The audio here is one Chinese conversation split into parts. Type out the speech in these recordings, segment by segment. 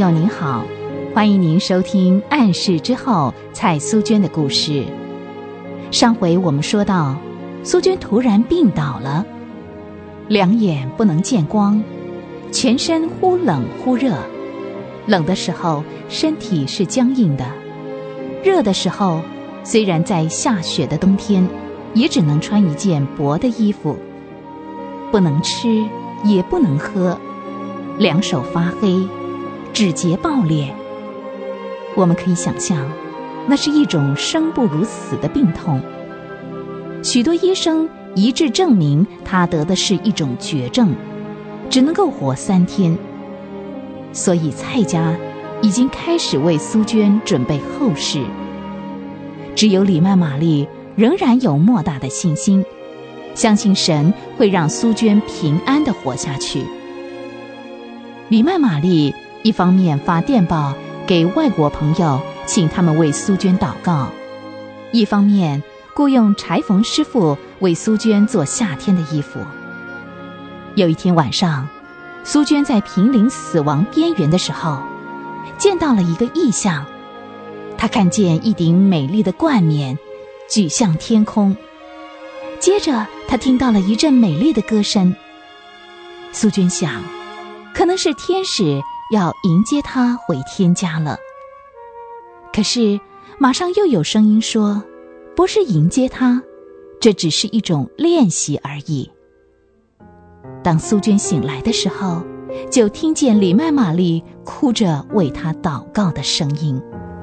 友您好，欢迎您收听暗示之后蔡苏娟的故事。上回我们说到，苏娟突然病倒了，两眼不能见光，全身忽冷忽热，冷的时候身体是僵硬的，热的时候虽然在下雪的冬天，也只能穿一件薄的衣服，不能吃也不能喝，两手发黑，指节爆裂。我们可以想象，那是一种生不如死的病痛。许多医生一致证明他得的是一种绝症，只能够活3天。所以蔡家已经开始为苏娟准备后事。只有李曼玛丽仍然有莫大的信心，相信神会让苏娟平安地活下去。李曼玛丽一方面发电报给外国朋友，请他们为苏娟祷告，一方面雇用裁缝师傅为苏娟做夏天的衣服。有一天晚上，苏娟在濒临死亡边缘的时候，见到了一个异象。她看见一顶美丽的冠冕举向天空，接着她听到了一阵美丽的歌声。苏娟想，可能是天使要迎接她回天家了。可是马上又有声音说，不是迎接她，这只是一种练习而已。当苏娟醒来的时候，就听见李曼玛丽哭着为她祷告的声音。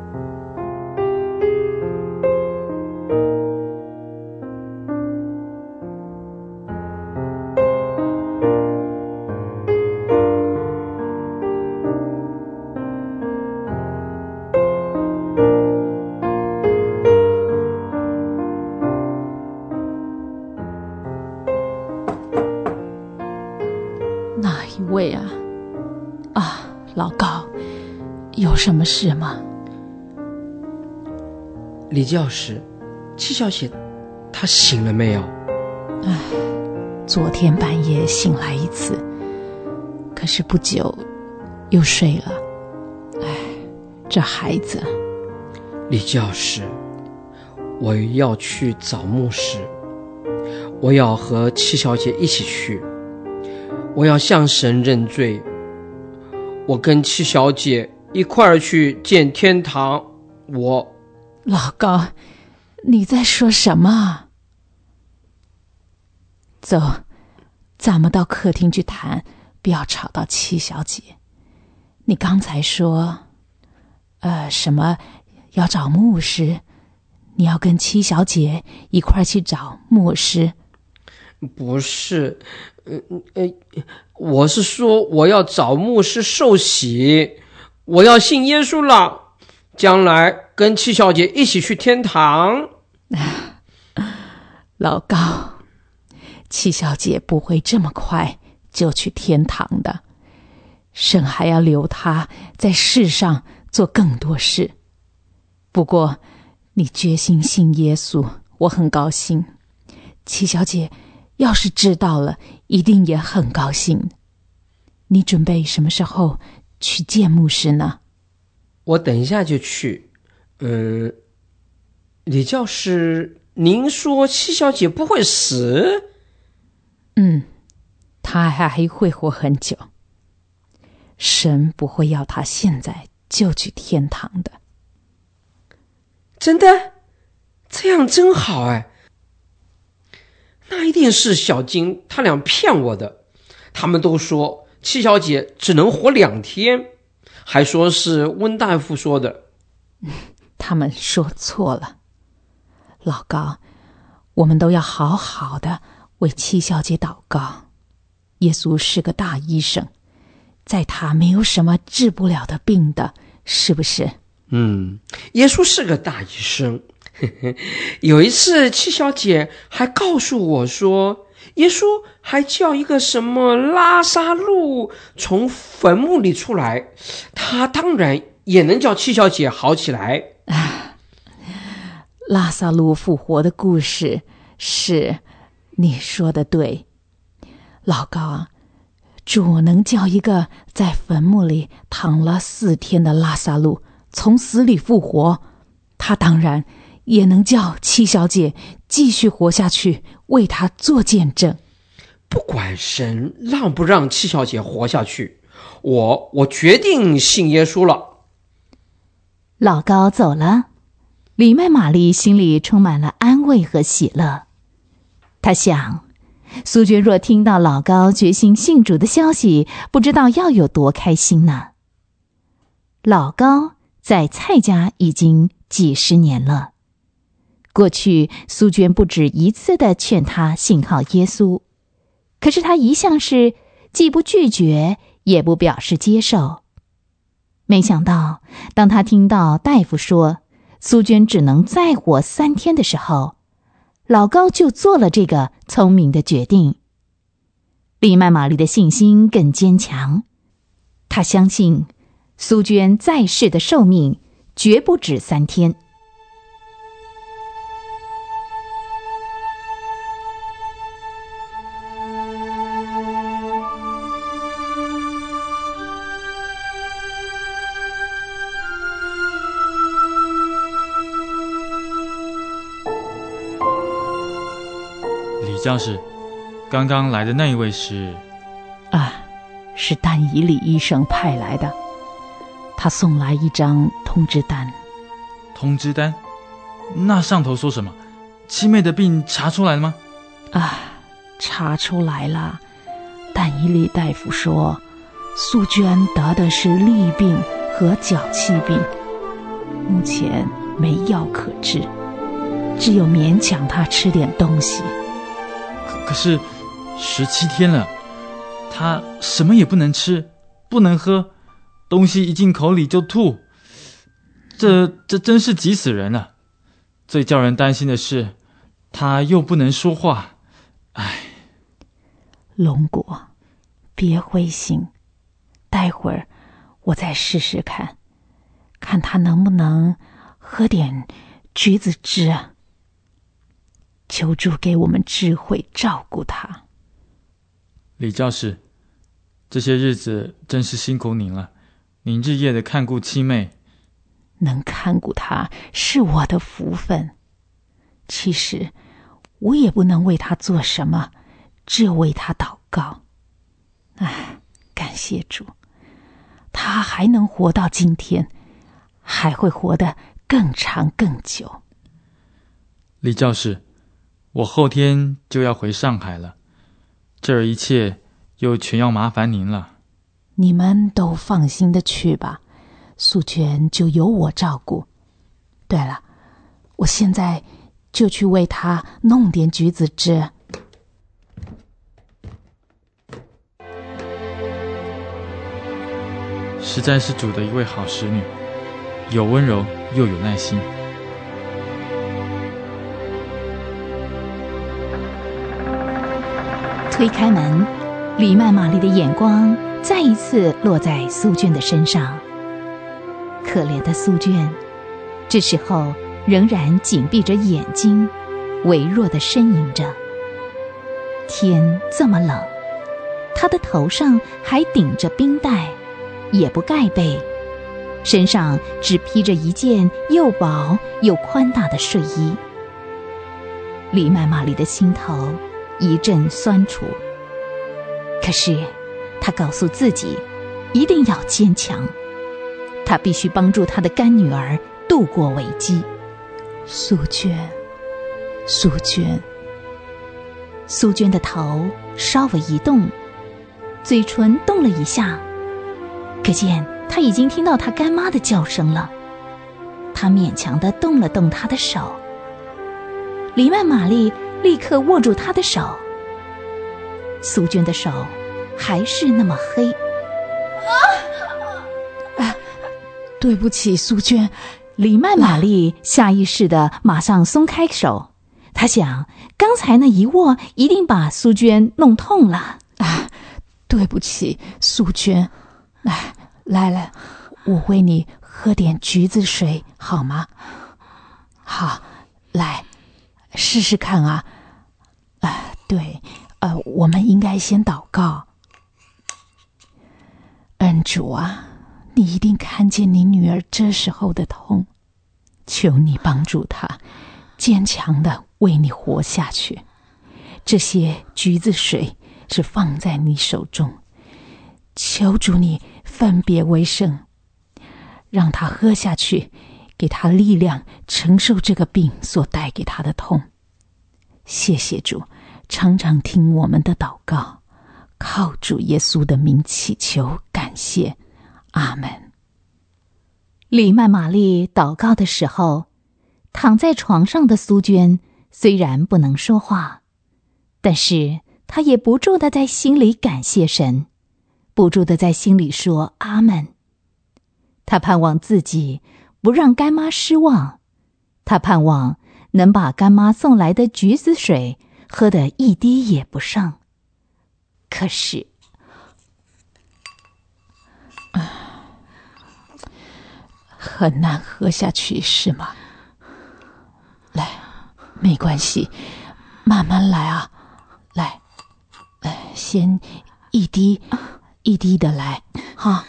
哪一位啊？老高，有什么事吗？ 李教师，戚小姐她醒了没有？ 昨天半夜醒来一次，可是不久又睡了。这孩子。 李教师，我要去找牧师，我要和戚小姐一起去，我要向神认罪，我跟戚小姐一块儿去见天堂。 老高，你在说什么？走，咱们到客厅去谈，不要吵到戚小姐。你刚才说什么要找牧师，你要跟戚小姐一块去找牧师？ 不是，我是说我要找牧师受洗，我要信耶稣了，将来跟戚小姐一起去天堂。 老高，戚小姐不会这么快就去天堂的，神还要留她在世上做更多事。不过你决心信耶稣，我很高兴。戚小姐要是知道了，一定也很高兴。你准备什么时候去见牧师呢？ 我等一下就去。李教师，您说戚小姐不会死？ 她还会活很久。神不会要她现在就去天堂的。 真的？这样真好哎。那一定是小金他俩骗我的，他们都说戚小姐只能活2天，还说是温大夫说的。 他们说错了。老高，我们都要好好的为戚小姐祷告。耶稣是个大医生，在他没有什么治不了的病的，是不是？ 耶稣是个大医生。有一次戚小姐还告诉我说，耶稣还叫一个什么拉撒路从坟墓里出来，他当然也能叫戚小姐好起来。 拉撒路复活的故事是你说的对。老高啊， 主能叫一个在坟墓里躺了4天的拉撒路从死里复活，他当然也能叫七小姐继续活下去，为他做见证。 不管神让不让七小姐活下去，我决定信耶稣了。 老高走了，李麦玛丽心里充满了安慰和喜乐。她想，苏娟若听到老高决心信主的消息，不知道要有多开心呢。老高在蔡家已经几十年了，过去苏娟不止一次地劝他信靠耶稣，可是他一向是既不拒绝，也不表示接受。没想到，当他听到大夫说苏娟只能再活3天的时候，老高就做了这个聪明的决定。李麦玛丽的信心更坚强，她相信苏娟在世的寿命绝不止3天。 李教士，刚刚来的那一位是？ 是但以理医生派来的，他送来一张通知单。 通知单？那上头说什么？七妹的病查出来了吗？ 查出来了。但以理大夫说，苏娟得的是痢病和脚气病，目前没药可治，只有勉强她吃点东西。 可是17天了，他什么也不能吃，不能喝，东西一进口里就吐，这真是急死人了。最叫人担心的是，他又不能说话。 龙果，别灰心，待会儿我再试试看，看他能不能喝点橘子汁啊。求主给我们智慧照顾他。 李教士，这些日子真是辛苦您了，您日夜的看顾七妹。 能看顾她是我的福分，其实我也不能为她做什么，只有为她祷告。感谢主，她还能活到今天，还会活得更长更久。 李教士，我后天就要回上海了，这儿一切又全要麻烦您了。 你们都放心的去吧，素娟就由我照顾。对了，我现在就去为她弄点橘子汁。 实在是主的一位好使女，有温柔又有耐心。 推开门，李曼玛丽的眼光再一次落在苏娟的身上。可怜的苏娟，这时候仍然紧闭着眼睛，微弱地呻吟着。天这么冷，她的头上还顶着冰袋，也不盖被，身上只披着一件又薄又宽大的睡衣。李曼玛丽的心头一阵酸楚，可是她告诉自己一定要坚强，她必须帮助她的干女儿度过危机。 苏娟，苏娟。 苏娟的头稍微一动，嘴唇动了一下，可见她已经听到她干妈的叫声了。她勉强地动了动她的手，李曼玛丽立刻握住她的手。苏娟的手还是那么黑。 对不起，苏娟。 李曼玛丽下意识地马上松开手，她想刚才那一握一定把苏娟弄痛了。 对不起，苏娟。来，我为你喝点橘子水好吗？好，来试试看啊。对，我们应该先祷告。 恩主啊，你一定看见你女儿这时候的痛，求你帮助她坚强地为你活下去。这些橘子水是放在你手中，求主你分别为圣，让她喝下去，给她力量承受这个病所带给她的痛。谢谢主，常常听我们的祷告，靠主耶稣的名祈求，感谢，阿们。 李曼玛丽祷告的时候，躺在床上的苏娟虽然不能说话，但是她也不住地在心里感谢神，不住地在心里说阿们。她盼望自己不让干妈失望，她盼望能把干妈送来的橘子水喝得一滴也不剩。可是很难喝下去是吗？来，没关系，慢慢来啊，来，先一滴一滴的来，哈，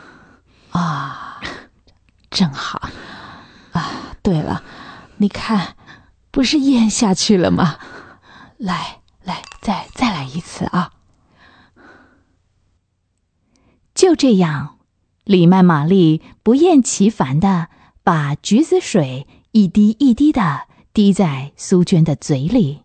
正好啊。对了，你看，不是咽下去了吗？来，再来一次啊！ 就这样，李曼玛丽不厌其烦地把橘子水一滴一滴地滴在苏娟的嘴里。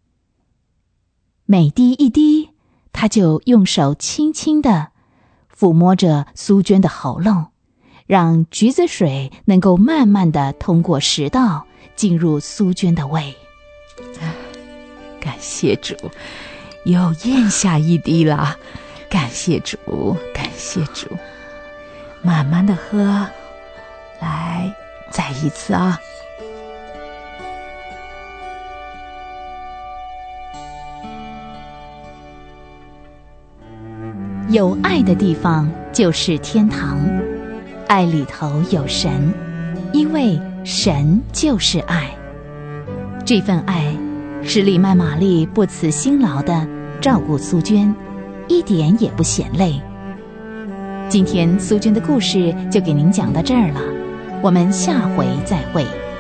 每滴一滴，她就用手轻轻地抚摸着苏娟的喉咙，让橘子水能够慢慢地通过食道进入苏娟的胃。 感谢主，又咽下一滴了。感谢主，感谢主，慢慢的喝，来，再一次啊！ 有爱的地方就是天堂，爱里头有神，因为神就是爱。这份爱使李曼玛丽不辞辛劳地照顾苏娟，一点也不嫌累。今天苏娟的故事就给您讲到这儿了，我们下回再会。